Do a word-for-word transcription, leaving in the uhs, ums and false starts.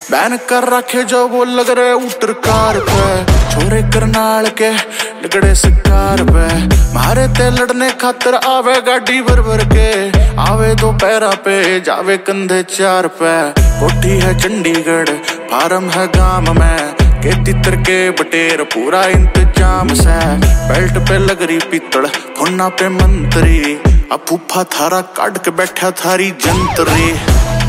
Ban कर रखे जो वो लग रहे उतर कार पे, छोरे करनाल के लगड़े शिकार पे, मारे ते लड़ने खातर आवे गाड़ी भर भर के, आवे दो पैरा पे जावे कंधे चार पे। कोठी है चंडीगढ़ फार्म है गांव में, के तितर के बटेर पूरा इंतजाम से, बेल्ट पे लग रही पीतल फोना पे मंत्री, अब फूफा थारा काट के बैठा थारी जंतरी।